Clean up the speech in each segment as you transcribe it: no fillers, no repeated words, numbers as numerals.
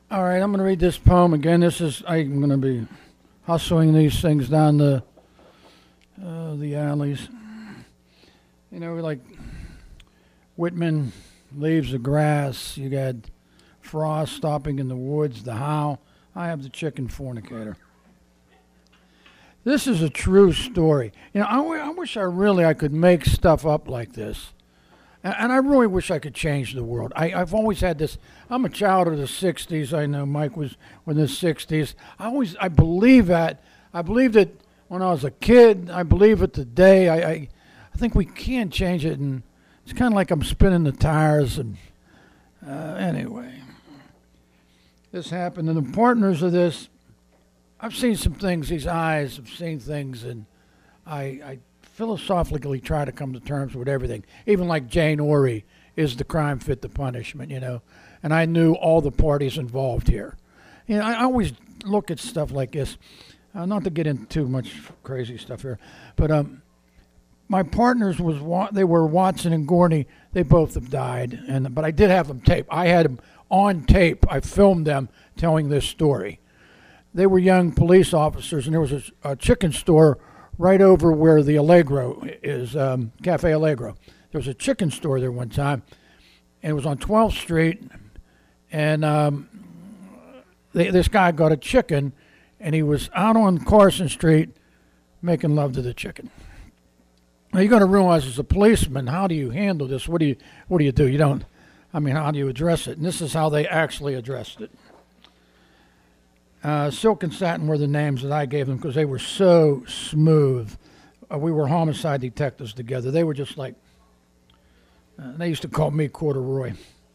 All right, I'm going to read this poem again. I'm going to be hustling these things down the alleys. You know, like Whitman leaves the grass. You got Frost stopping in the woods, the How. I have the chicken fornicator. This is a true story. You know, I wish I could make stuff up like this. And I really wish I could change the world. I've always had this. I'm a child of the 60s. I know Mike was in the 60s. I believe that. I believed it when I was a kid. I believe it today. I think we can change it. And it's kind of like I'm spinning the tires. And anyway, this happened. And the partners of this, I've seen some things. These eyes have seen things. And I philosophically try to come to terms with everything. Even like Jane Orry, is the crime fit the punishment, you know? And I knew all the parties involved here. You know, I always look at stuff like this, not to get into too much crazy stuff here, but my partners they were Watson and Gorney. They both have died, but I did have them taped. I had them on tape. I filmed them telling this story. They were young police officers, and there was a chicken store right over where the Allegro is, Cafe Allegro. There was a chicken store there one time, and it was on 12th Street, and this guy got a chicken, and he was out on Carson Street making love to the chicken. Now, you got to realize, as a policeman, how do you handle this? What do you do? You don't, how do you address it? And this is how they actually addressed it. Silk and Satin were the names that I gave them because they were so smooth. We were homicide detectives together. They were just like, they used to call me Corduroy.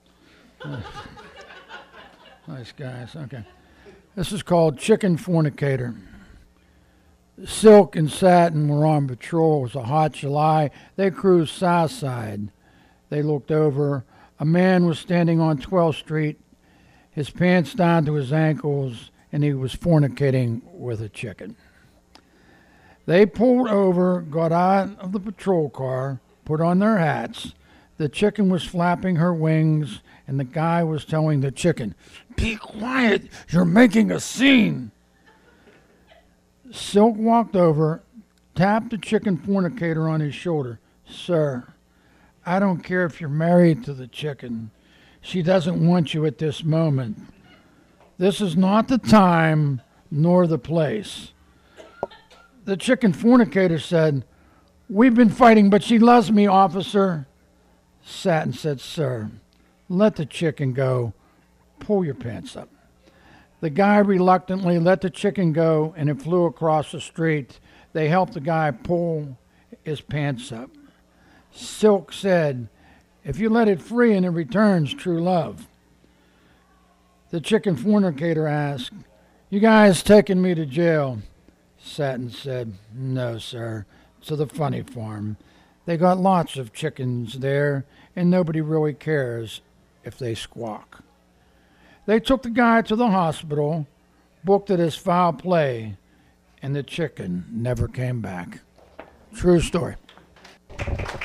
Nice guys. Okay. This is called Chicken Fornicator. Silk and Satin were on patrol. It was a hot July. They cruised Southside. They looked over. A man was standing on 12th Street, his pants down to his ankles, and he was fornicating with a chicken. They pulled over, got out of the patrol car, put on their hats. The chicken was flapping her wings, and the guy was telling the chicken, "Be quiet, you're making a scene." Silk walked over, tapped the chicken fornicator on his shoulder. "Sir, I don't care if you're married to the chicken. She doesn't want you at this moment. This is not the time nor the place." The chicken fornicator said, "We've been fighting, but she loves me, officer." Satin said, "Sir, let the chicken go. Pull your pants up." The guy reluctantly let the chicken go, and it flew across the street. They helped the guy pull his pants up. Silk said, "If you let it free and it returns true love." The chicken fornicator asked, "You guys taking me to jail?" Satin said, "No, sir, to the funny farm. They got lots of chickens there, and nobody really cares if they squawk." They took the guy to the hospital, booked it as foul play, and the chicken never came back. True story.